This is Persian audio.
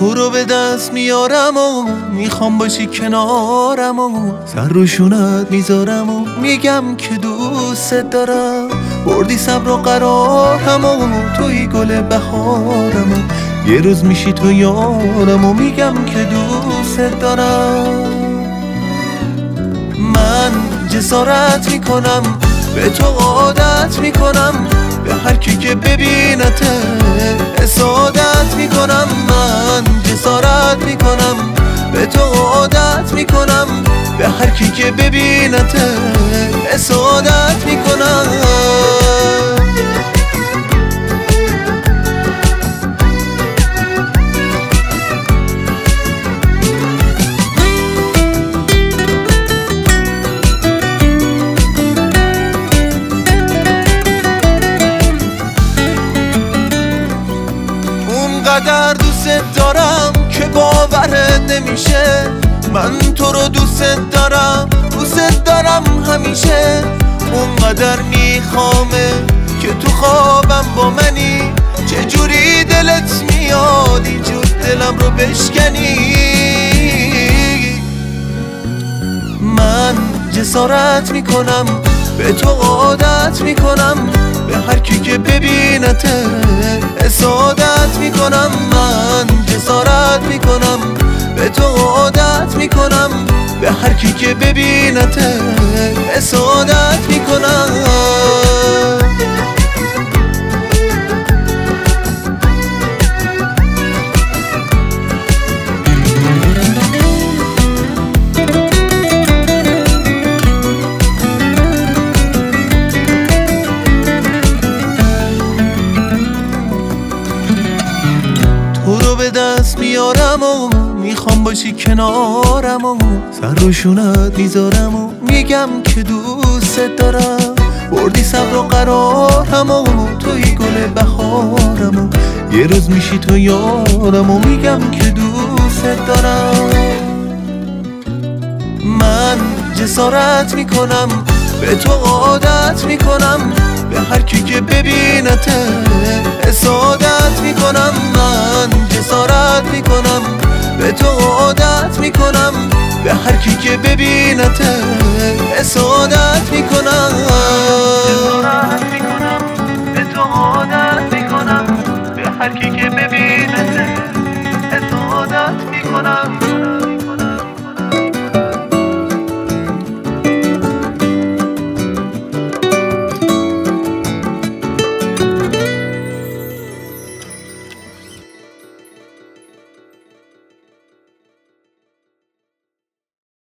تو رو به دست میارم و میخوام باشی کنارم و سر روشونت میذارم و میگم که دوست دارم. بردی صبر و قرارم و توی گل بهارم و یه روز میشی تو یارم و میگم که دوست دارم. من جسارت میکنم به تو عادت میکنم، به هر کی که ببینته حسادت میکنم. من جسارت میکنم به تو عادت میکنم، به هر کی که ببینته حسادت میکنم. اونقدر دوست دارم که باورت نمیشه. من تو رو دوست دارم همیشه. اونقدر میخوامه که تو خوابم با منی، چجوری دلت میاد اینجور دلم رو بشکنی. من جسارت میکنم به تو عادت میکنم، به هر کی که ببینته حسادت میکنم. من جسارت میکنم به تو عادت میکنم، به هر کی که ببینته حسادت میکنم. تو رو به دست میارم و میخوام باشی کنارم و سر روشونت میذارم و میگم که دوست دارم. بردی صبر و قرارم و توی گل بهارم و یه روز میشی تو یارم و میگم که دوست دارم. من جسارت میکنم به تو عادت میکنم، به هر کی که ببینته حسادت میکنم. من جسارت میکنم به تو عادت میکنم، به هر کی که ببینته حسادت